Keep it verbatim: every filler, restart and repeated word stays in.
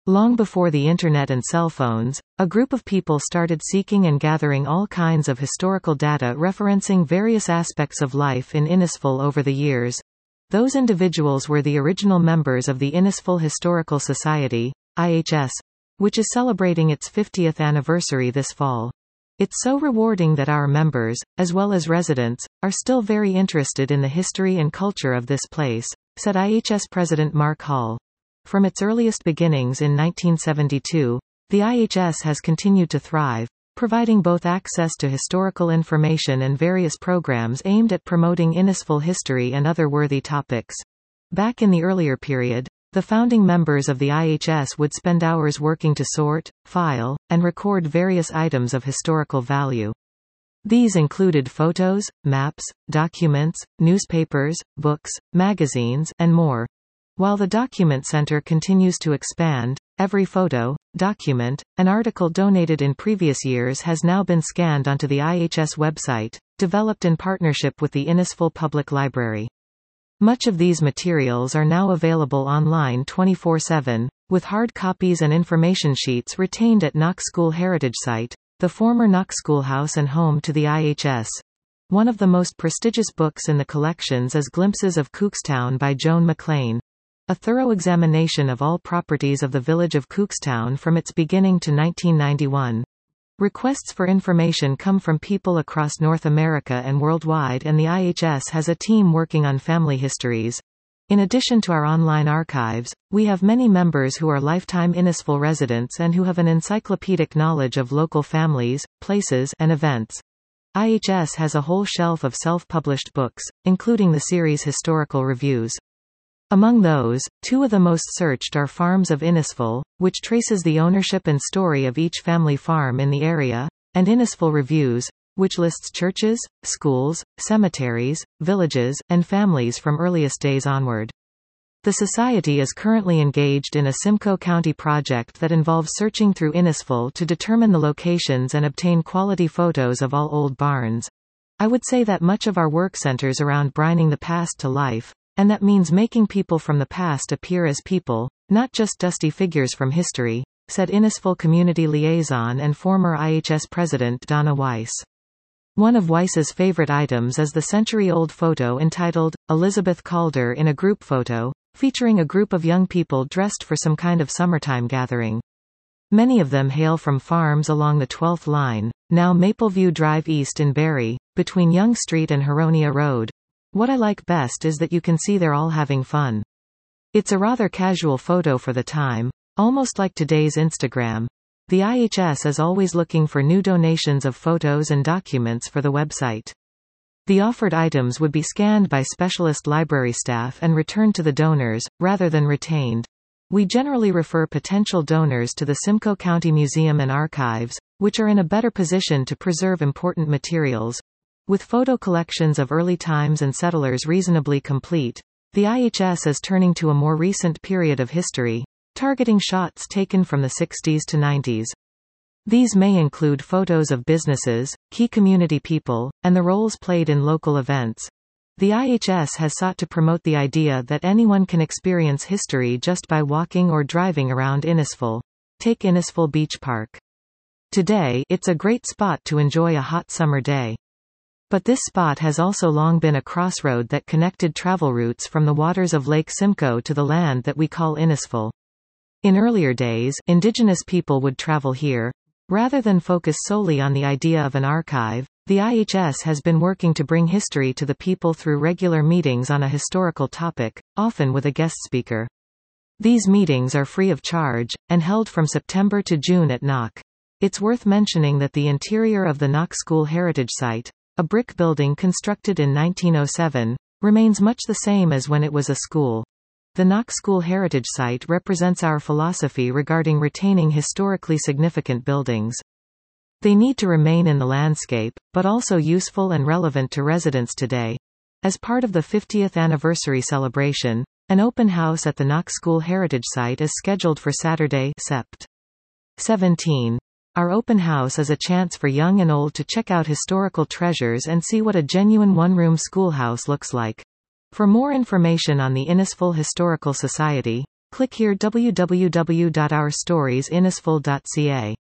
Long before the Internet and cell phones, a group of people started seeking and gathering all kinds of historical data referencing various aspects of life in Innisfil over the years. Those individuals were the original members of the Innisfil Historical Society, I H S, which is celebrating its fiftieth anniversary this fall. It's so rewarding that our members, as well as residents, are still very interested in the history and culture of this place, said I H S President Mark Hall. From its earliest beginnings in nineteen seventy-two, the I H S has continued to thrive, providing both access to historical information and various programs aimed at promoting Innisfil history and other worthy topics. Back in the earlier period, the founding members of the I H S would spend hours working to sort, file, and record various items of historical value. These included photos, maps, documents, newspapers, books, magazines, and more. While the Document Center continues to expand, every photo, document, and article donated in previous years has now been scanned onto the I H S website, developed in partnership with the Innisfil Public Library. Much of these materials are now available online twenty-four seven, with hard copies and information sheets retained at Knox School Heritage Site, the former Knox Schoolhouse and home to the I H S. One of the most prestigious books in the collections is Glimpses of Cookstown by Joan McLean. A thorough examination of all properties of the village of Cookstown from its beginning to nineteen ninety-one. Requests for information come from people across North America and worldwide, and the I H S has a team working on family histories. In addition to our online archives, we have many members who are lifetime Innisfil residents and who have an encyclopedic knowledge of local families, places, and events. I H S has a whole shelf of self-published books, including the series Historical Reviews. Among those, two of the most searched are Farms of Innisfil, which traces the ownership and story of each family farm in the area, and Innisfil Reviews, which lists churches, schools, cemeteries, villages, and families from earliest days onward. The Society is currently engaged in a Simcoe County project that involves searching through Innisfil to determine the locations and obtain quality photos of all old barns. I would say that much of our work centers around bringing the past to life, and that means making people from the past appear as people, not just dusty figures from history, said Innisfil Community Liaison and former I H S President Donna Weiss. One of Weiss's favorite items is the century-old photo entitled, Elizabeth Calder in a Group Photo, featuring a group of young people dressed for some kind of summertime gathering. Many of them hail from farms along the twelfth line, now Mapleview Drive East in Barrie, between Yonge Street and Huronia Road. What I like best is that you can see they're all having fun. It's a rather casual photo for the time, almost like today's Instagram. The I H S is always looking for new donations of photos and documents for the website. The offered items would be scanned by specialist library staff and returned to the donors, rather than retained. We generally refer potential donors to the Simcoe County Museum and Archives, which are in a better position to preserve important materials. With photo collections of early times and settlers reasonably complete, the I H S is turning to a more recent period of history, targeting shots taken from the sixties to nineties. These may include photos of businesses, key community people, and the roles played in local events. The I H S has sought to promote the idea that anyone can experience history just by walking or driving around Innisfil. Take Innisfil Beach Park. Today, it's a great spot to enjoy a hot summer day. But this spot has also long been a crossroad that connected travel routes from the waters of Lake Simcoe to the land that we call Innisfil. In earlier days, indigenous people would travel here. Rather than focus solely on the idea of an archive, the I H S has been working to bring history to the people through regular meetings on a historical topic, often with a guest speaker. These meetings are free of charge, and held from September to June at Knock. It's worth mentioning that the interior of the Knox School Heritage Site, a brick building constructed in nineteen oh seven, remains much the same as when it was a school. The Knox School Heritage Site represents our philosophy regarding retaining historically significant buildings. They need to remain in the landscape, but also useful and relevant to residents today. As part of the fiftieth anniversary celebration, an open house at the Knox School Heritage Site is scheduled for Saturday, September seventeenth. Our open house is a chance for young and old to check out historical treasures and see what a genuine one-room schoolhouse looks like. For more information on the Innisfil Historical Society, Click here w w w dot our stories innisfil dot c a.